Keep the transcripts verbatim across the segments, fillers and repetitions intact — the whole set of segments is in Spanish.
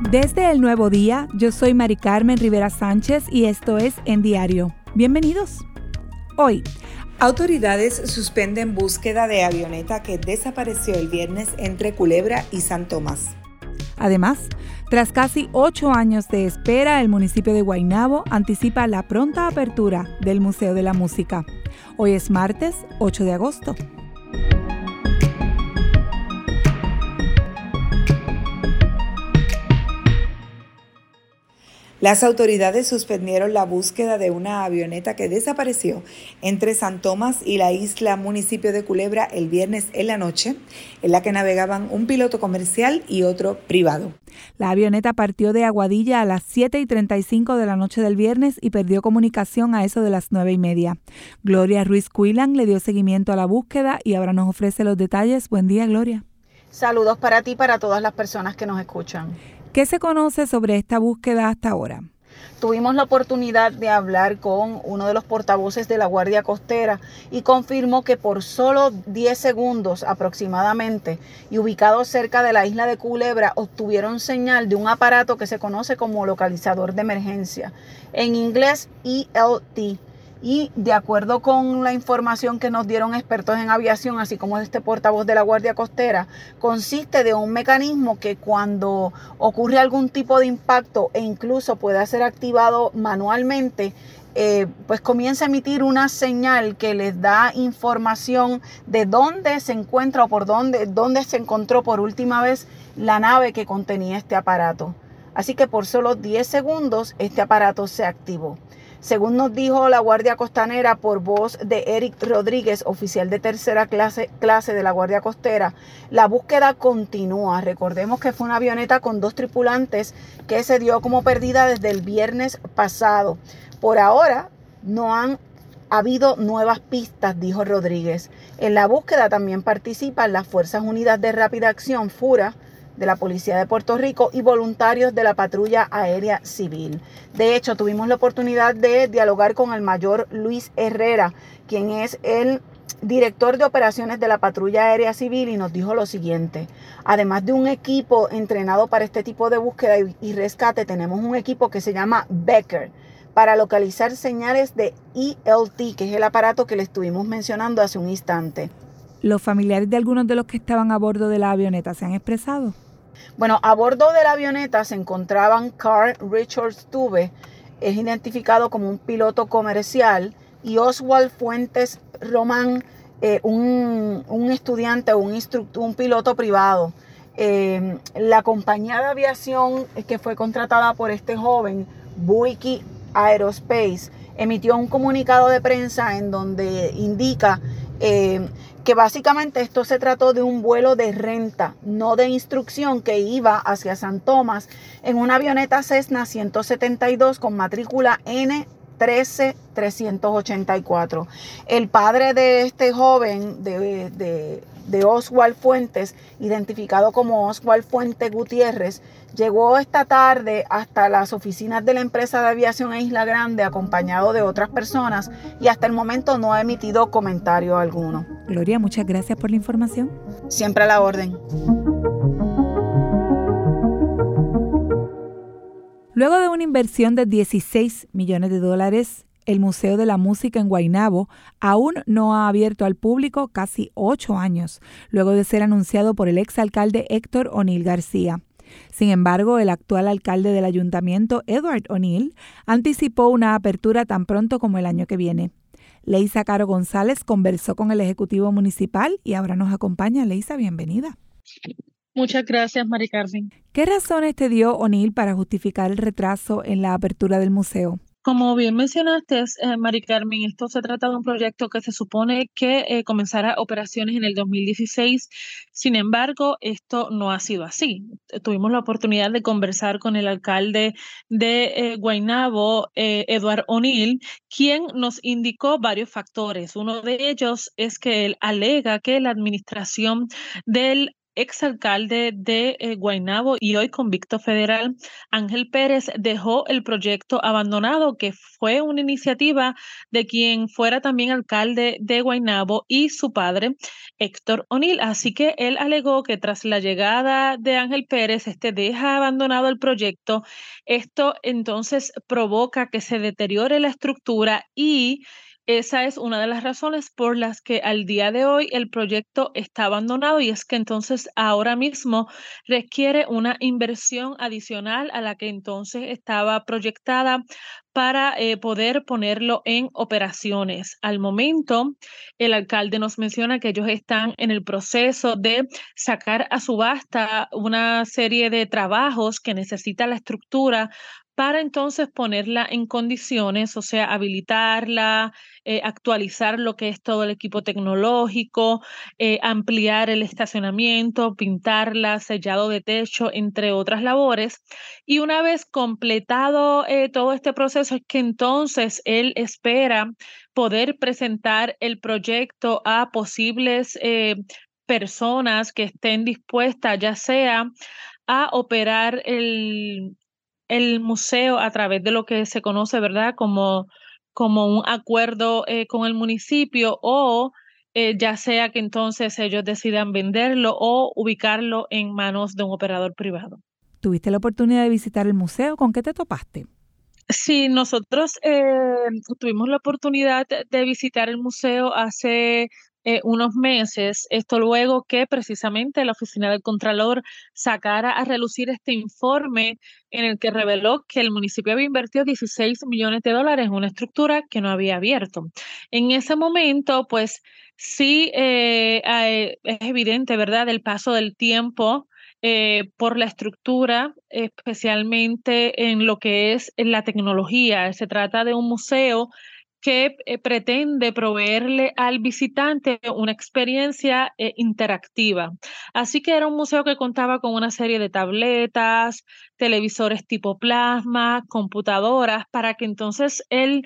Desde el Nuevo Día, yo soy Mari Carmen Rivera Sánchez y esto es En Diario. Bienvenidos. Hoy, autoridades suspenden búsqueda de avioneta que desapareció el viernes entre Culebra y San Tomás. Además, tras casi ocho años de espera, el municipio de Guaynabo anticipa la pronta apertura del Museo de la Música. Hoy es martes ocho de agosto. Las autoridades suspendieron la búsqueda de una avioneta que desapareció entre San Tomás y la isla municipio de Culebra el viernes en la noche, en la que navegaban un piloto comercial y otro privado. La avioneta partió de Aguadilla a las siete y treinta y cinco de la noche del viernes y perdió comunicación a eso de las nueve y media. Gloria Ruiz Cuilan le dio seguimiento a la búsqueda y ahora nos ofrece los detalles. Buen día, Gloria. Saludos para ti y para todas las personas que nos escuchan. ¿Qué se conoce sobre esta búsqueda hasta ahora? Tuvimos la oportunidad de hablar con uno de los portavoces de la Guardia Costera y confirmó que por solo diez segundos aproximadamente y ubicados cerca de la isla de Culebra obtuvieron señal de un aparato que se conoce como localizador de emergencia, en inglés E L T. Y de acuerdo con la información que nos dieron expertos en aviación, así como este portavoz de la Guardia Costera, consiste de un mecanismo que cuando ocurre algún tipo de impacto e incluso puede ser activado manualmente, eh, pues comienza a emitir una señal que les da información de dónde se encuentra o por dónde, dónde se encontró por última vez la nave que contenía este aparato. Así que por solo diez segundos este aparato se activó. Según nos dijo la Guardia Costanera por voz de Eric Rodríguez, oficial de tercera clase, clase de la Guardia Costera, la búsqueda continúa. Recordemos que fue una avioneta con dos tripulantes que se dio como perdida desde el viernes pasado. Por ahora no han habido nuevas pistas, dijo Rodríguez. En la búsqueda también participan las Fuerzas Unidas de Rápida Acción, FURA, de la Policía de Puerto Rico y voluntarios de la Patrulla Aérea Civil. De hecho, tuvimos la oportunidad de dialogar con el mayor Luis Herrera, quien es el director de operaciones de la Patrulla Aérea Civil, y nos dijo lo siguiente: además de un equipo entrenado para este tipo de búsqueda y rescate, tenemos un equipo que se llama Becker para localizar señales de E L T, que es el aparato que le estuvimos mencionando hace un instante. ¿Los familiares de algunos de los que estaban a bordo de la avioneta se han expresado? Bueno, a bordo de la avioneta se encontraban Carl Richard Stube, es identificado como un piloto comercial, y Oswald Fuentes Román, eh, un, un estudiante o un instructor, un piloto privado. Eh, la compañía de aviación que fue contratada por este joven, Buicky Aerospace, emitió un comunicado de prensa en donde indica eh, que básicamente esto se trató de un vuelo de renta, no de instrucción, que iba hacia San Tomás en una avioneta Cessna ciento setenta y dos con matrícula N trece trescientos ochenta y cuatro. El padre de este joven, de, de, de Oswald Fuentes, identificado como Oswald Fuentes Gutiérrez, llegó esta tarde hasta las oficinas de la empresa de aviación en Isla Grande acompañado de otras personas y hasta el momento no ha emitido comentario alguno. Gloria, muchas gracias por la información. Siempre a la orden. Luego de una inversión de dieciséis millones de dólares, el Museo de la Música en Guaynabo aún no ha abierto al público casi ocho años, luego de ser anunciado por el exalcalde Héctor O'Neill García. Sin embargo, el actual alcalde del ayuntamiento, Edward O'Neill, anticipó una apertura tan pronto como el año que viene. Leisa Caro González conversó con el ejecutivo municipal y ahora nos acompaña. Leisa, bienvenida. Muchas gracias, Mari Carmen. ¿Qué razones te dio O'Neill para justificar el retraso en la apertura del museo? Como bien mencionaste, eh, Mari Carmen, esto se trata de un proyecto que se supone que eh, comenzará operaciones en el dos mil dieciséis. Sin embargo, esto no ha sido así. Tuvimos la oportunidad de conversar con el alcalde de eh, Guaynabo, eh, Edward O'Neill, quien nos indicó varios factores. Uno de ellos es que él alega que la administración del exalcalde de eh, Guaynabo y hoy convicto federal, Ángel Pérez, dejó el proyecto abandonado, que fue una iniciativa de quien fuera también alcalde de Guaynabo y su padre, Héctor O'Neill. Así que él alegó que tras la llegada de Ángel Pérez, este deja abandonado el proyecto. Esto entonces provoca que se deteriore la estructura y esa es una de las razones por las que al día de hoy el proyecto está abandonado, y es que entonces ahora mismo requiere una inversión adicional a la que entonces estaba proyectada para eh, poder ponerlo en operaciones. Al momento, el alcalde nos menciona que ellos están en el proceso de sacar a subasta una serie de trabajos que necesita la estructura para entonces ponerla en condiciones, o sea, habilitarla, eh, actualizar lo que es todo el equipo tecnológico, eh, ampliar el estacionamiento, pintarla, sellado de techo, entre otras labores. Y una vez completado eh, todo este proceso, es que entonces él espera poder presentar el proyecto a posibles eh, personas que estén dispuestas, ya sea a operar el, el museo a través de lo que se conoce, ¿verdad? Como, como un acuerdo eh, con el municipio, o eh, ya sea que entonces ellos decidan venderlo o ubicarlo en manos de un operador privado. ¿Tuviste la oportunidad de visitar el museo? ¿Con qué te topaste? Sí, nosotros eh, tuvimos la oportunidad de de visitar el museo hace eh, unos meses, esto luego que precisamente la Oficina del Contralor sacara a relucir este informe en el que reveló que el municipio había invertido dieciséis millones de dólares en una estructura que no había abierto. En ese momento, pues sí, eh, eh, es evidente, ¿verdad?, el paso del tiempo eh, por la estructura, especialmente en lo que es en la tecnología. Se trata de un museo que eh, pretende proveerle al visitante una experiencia eh, interactiva. Así que era un museo que contaba con una serie de tabletas, televisores tipo plasma, computadoras, para que entonces el,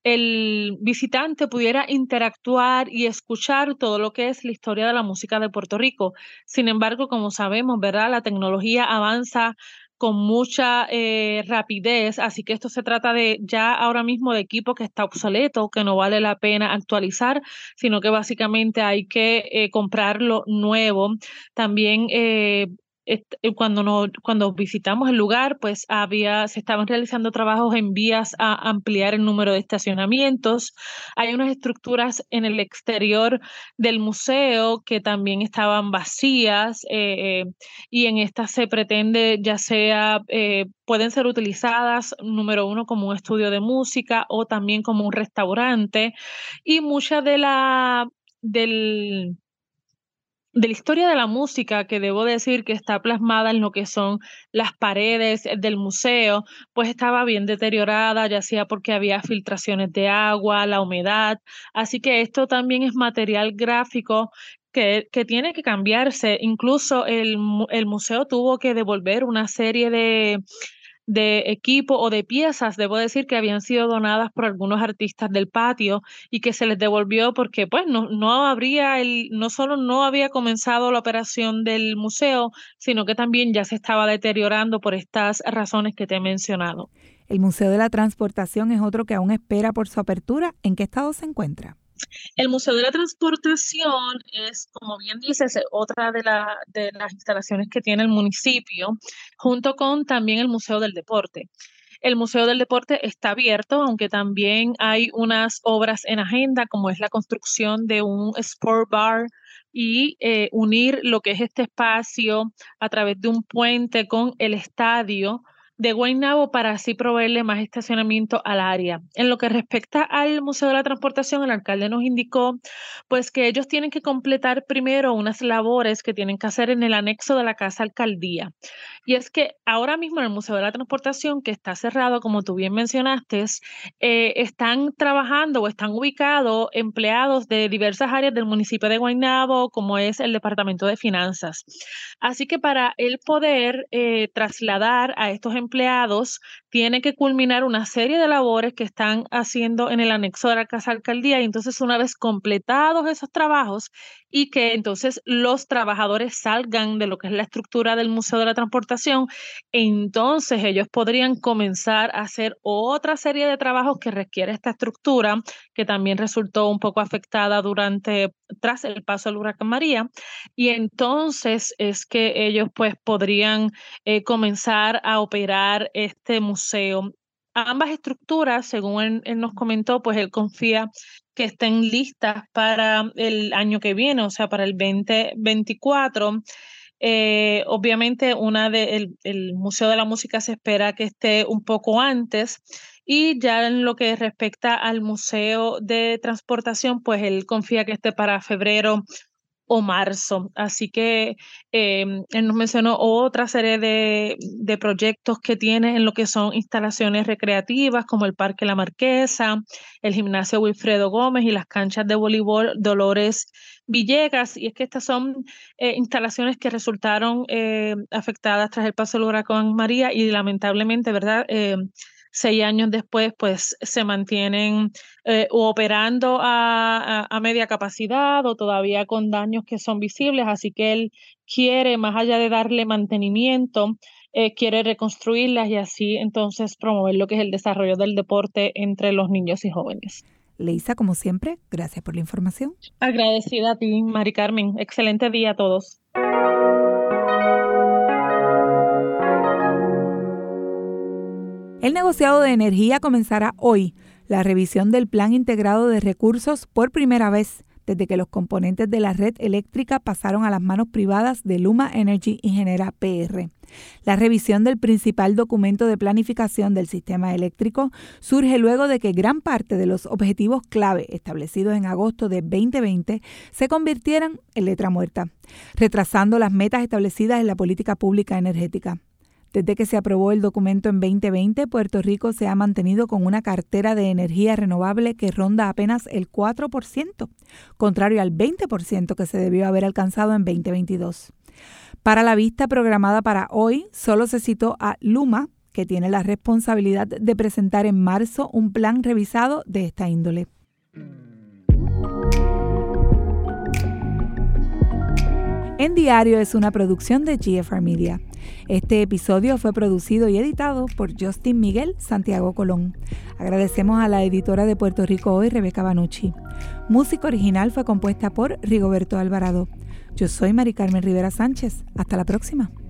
el visitante pudiera interactuar y escuchar todo lo que es la historia de la música de Puerto Rico. Sin embargo, como sabemos, ¿verdad? La tecnología avanza con mucha eh, rapidez, así que esto se trata de ya ahora mismo de equipo que está obsoleto, que no vale la pena actualizar, sino que básicamente hay que eh, comprarlo nuevo. También eh, est- eh, cuando no, cuando visitamos el lugar, pues había, se estaban realizando trabajos en vías a ampliar el número de estacionamientos. Hay unas estructuras en el exterior del museo que también estaban vacías, eh, eh, y en estas se pretende, ya sea, eh, pueden ser utilizadas, número uno, como un estudio de música o también como un restaurante. Y mucha de la del de la historia de la música, que debo decir que está plasmada en lo que son las paredes del museo, pues estaba bien deteriorada, ya sea porque había filtraciones de agua, la humedad. Así que esto también es material gráfico que, que tiene que cambiarse. Incluso el, mu- el museo tuvo que devolver una serie de de equipo o de piezas, debo decir, que habían sido donadas por algunos artistas del patio y que se les devolvió porque pues no, no habría el, no solo no había comenzado la operación del museo, sino que también ya se estaba deteriorando por estas razones que te he mencionado. El Museo de la Transportación es otro que aún espera por su apertura. ¿En qué estado se encuentra? El Museo de la Transportación es, como bien dices, eh, otra de, la, de las instalaciones que tiene el municipio, junto con también el Museo del Deporte. El Museo del Deporte está abierto, aunque también hay unas obras en agenda, como es la construcción de un sport bar y eh, unir lo que es este espacio a través de un puente con el estadio de Guaynabo, para así proveerle más estacionamiento al área. En lo que respecta al Museo de la Transportación, el alcalde nos indicó pues que ellos tienen que completar primero unas labores que tienen que hacer en el anexo de la Casa Alcaldía. Y es que ahora mismo en el Museo de la Transportación, que está cerrado, como tú bien mencionaste, eh, están trabajando o están ubicados empleados de diversas áreas del municipio de Guaynabo, como es el Departamento de Finanzas. Así que para él poder eh, trasladar a estos empleados empleados, tiene que culminar una serie de labores que están haciendo en el anexo de la Casa Alcaldía, y entonces una vez completados esos trabajos y que entonces los trabajadores salgan de lo que es la estructura del Museo de la Transportación, entonces ellos podrían comenzar a hacer otra serie de trabajos que requiere esta estructura, que también resultó un poco afectada durante, tras el paso del huracán María, y entonces es que ellos pues podrían eh, comenzar a operar este museo. Ambas estructuras, según él, él nos comentó, pues él confía que estén listas para el año que viene, o sea, para el veinte veinticuatro. Eh, obviamente, una de, el, el Museo de la Música se espera que esté un poco antes, y ya en lo que respecta al Museo de Transportación, pues él confía que esté para febrero o marzo. Así que eh, él nos mencionó otra serie de, de proyectos que tiene en lo que son instalaciones recreativas, como el Parque La Marquesa, el Gimnasio Wilfredo Gómez y las canchas de voleibol Dolores Villegas. Y es que estas son eh, instalaciones que resultaron eh, afectadas tras el paso del huracán María, y lamentablemente, ¿verdad?, Eh, seis años después, pues se mantienen eh, o operando a, a, a media capacidad o todavía con daños que son visibles. Así que él quiere, más allá de darle mantenimiento, eh, quiere reconstruirlas y así entonces promover lo que es el desarrollo del deporte entre los niños y jóvenes. Leisa, como siempre, gracias por la información. Agradecida a ti, Mari Carmen. Excelente día a todos. El negociado de energía comenzará hoy, la revisión del Plan Integrado de Recursos por primera vez desde que los componentes de la red eléctrica pasaron a las manos privadas de Luma Energy Ingeniera P R. La revisión del principal documento de planificación del sistema eléctrico surge luego de que gran parte de los objetivos clave establecidos en agosto de veinte veinte se convirtieran en letra muerta, retrasando las metas establecidas en la política pública energética. Desde que se aprobó el documento en veinte veinte, Puerto Rico se ha mantenido con una cartera de energía renovable que ronda apenas el cuatro por ciento, contrario al veinte por ciento que se debió haber alcanzado en veinte veintidós. Para la vista programada para hoy, solo se citó a Luma, que tiene la responsabilidad de presentar en marzo un plan revisado de esta índole. En Diario es una producción de G F R Media. Este episodio fue producido y editado por Justin Miguel Santiago Colón. Agradecemos a la editora de Puerto Rico Hoy, Rebeca Banucci. Música original fue compuesta por Rigoberto Alvarado. Yo soy Mari Carmen Rivera Sánchez. Hasta la próxima.